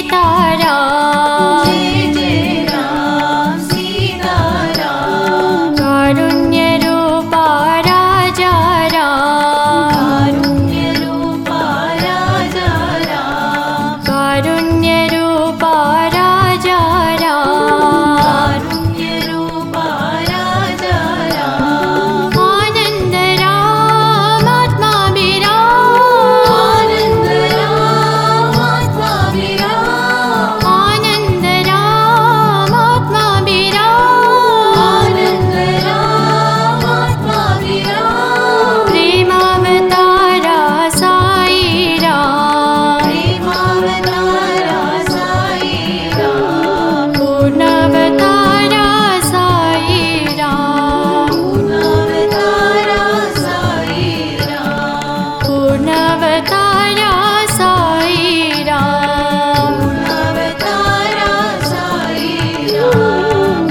सीताराम जय जय राम सीताराम कारुण्य रूपा राजा राम कारुण्य रूपा राजा राम कारुण्य रूपा राजा राम कारुण्य रूपा राजा राम आनंद राम आत्मा विराम आनंद राम आत्मा विराम आनंद राम आत्मा विराम आनंद राम आत्मा विराम प्रेमावतारा साई राम प्रेमावतारा साई राम पूर्णावतारा साई राम पूर्णावतारा साई राम पूर्णावतारा साई राम पूर्णावतारा साई राम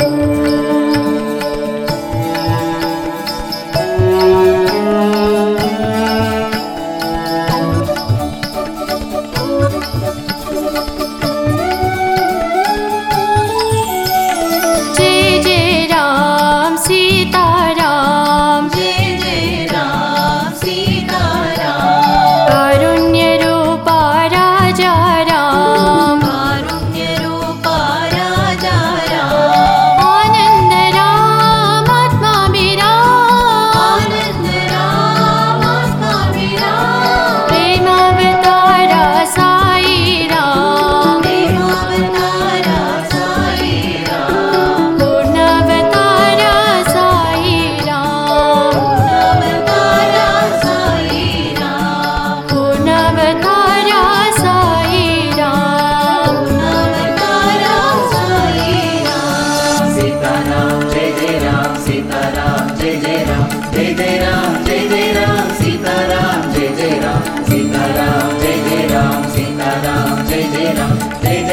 जय जय राम सीताराम जय जय राम सीताराम कारुण्य रूपा राजा राम कारुण्य रूपा राजा राम आनंद राम आत्मा विराम आनंद राम आत्मा विराम प्रेमावतारा साई राम प्रेमावतारा साई राम पूर्णावतारा साई राम पूर्णावतारा साई राम पूर्णावतारा साई राम पूर्णावतारा साई राम सीताराम जय जय राम सीताराम जय जय राम जय जय राम जय जय राम सीताराम जय जय राम सीताराम जय जय राम सीताराम जय जय राम जय